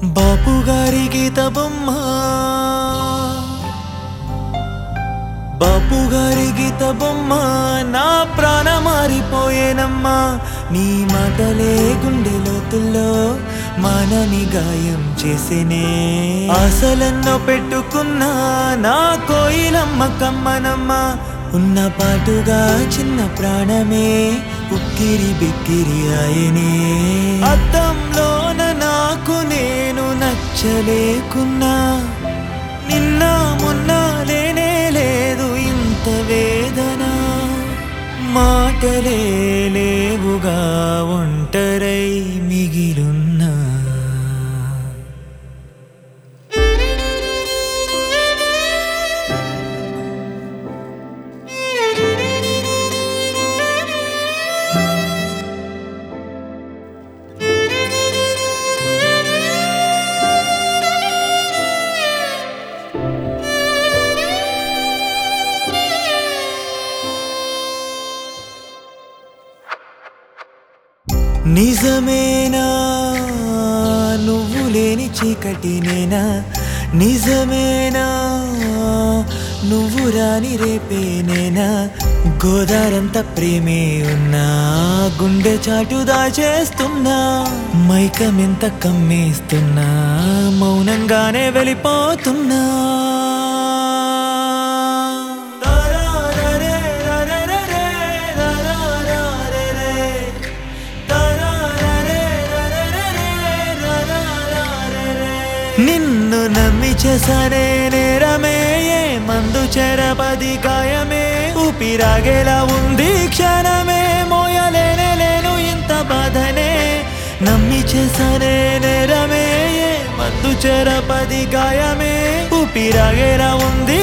బాపు గారి గీత బొమ్మ, బాపు గారి గీత బొమ్మ, నా ప్రాణ మారిపోయేనమ్మా. నీ మాటలే గుండె లోతుల్లో మానని గాయం చేసేనే. ఆశలెన్నో పెట్టుకున్నా నా కోయిలమ్మ కమ్మనమ్మ. ఉన్న పాటుగా చిన్న ప్రాణమే ఉక్కిరి బిక్కిరి ఆయనే. అద్దంలోన నాకు నేను నచ్చలేకున్నా, నిన్న మొన్న లేనే లేదు ఇంత వేదన. మాటలే లేవుగా ఒంటరై మిగిలున్నా. నిజమేనా నువ్వు లేని చీకటి నేనా? నిజమేనా నువ్వు రాని రేపే నేనా? గోదారంత ప్రేమే ఉన్నా గుండె చాటు దాచేస్తున్నా. మైకమెంత కమ్మేస్తున్నా మౌనంగానే వెళ్ళిపోతున్నా. నిన్ను నమ్మి చేసనే నేరమే, ఏ మందు చెరపది గాయమే. ఊపిరాగేలా ఉంది క్షణమే, మోయలేనే లేను ఇంత బాధనే. నమ్మి చేసనే నేరమే, ఏ మందు చెరపది గాయమే. ఊపిరాగేలా ఉంది